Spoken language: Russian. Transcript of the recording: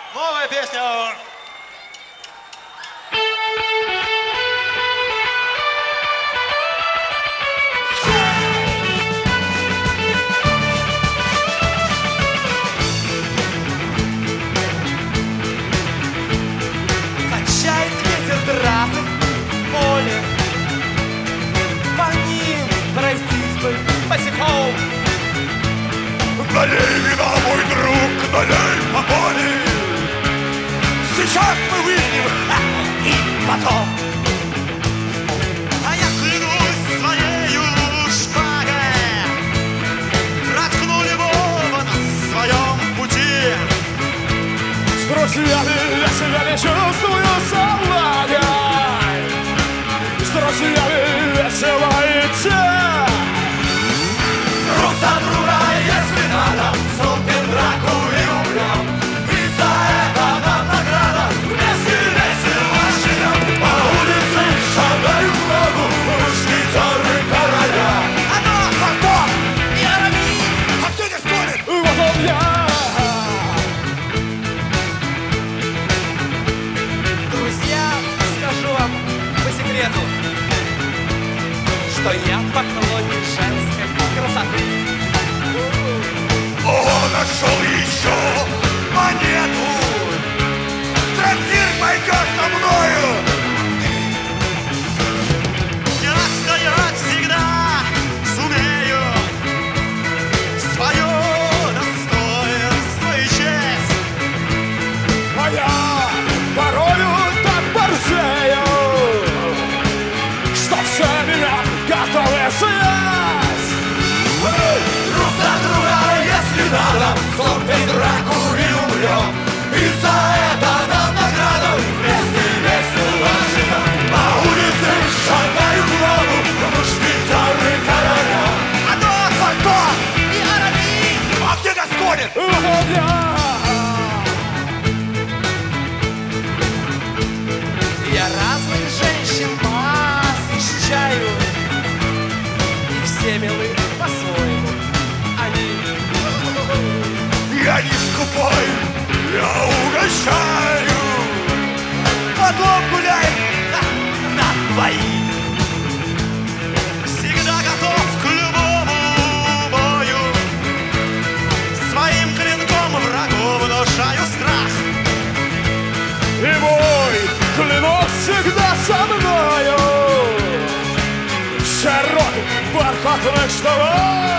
Новая песня. Качает ветер дратом в поле, по ним пройтись бы босиком. Налей вина, мой друг, налей по поле. Сейчас мы выпьем, и потом. А я клянусь своею шпагой, проткну любого на своем пути. С друзьями я себя не чувствую собакой. С друзьями весело идти. Друг за друга, если надо, вступим в драку и умрем. И за это нам награда, вместе весело живем. По улице шагают в ногу мушкетеры короля. Антон! И Арамис! А кто не спорит? Вот он я. Друзья, скажу вам по секрету, что я поклонник женской красоты. О, нашел еще монету. В трактир пойдешь со мною. Я стоять всегда сумею, свое достоинство и честь. А я порою так борзею, что все меня готовы съесть. Друг за друга, если надо, вступим в драку и умрем. И за это нам награда, вместе весело живем. По улице шагают в ногу мушкетеры короля. Антон! И Арамис! А где Гасконин? Вот он я. Я разных женщин посещаю, и все милы по-своему. Они Я не скупой, я угощаю. Потом гуляй на двоих. Всегда готов к любому бою, своим клинком врагу внушаю страх. и мой клинок всегда со мною. Все роды бархатных штанов.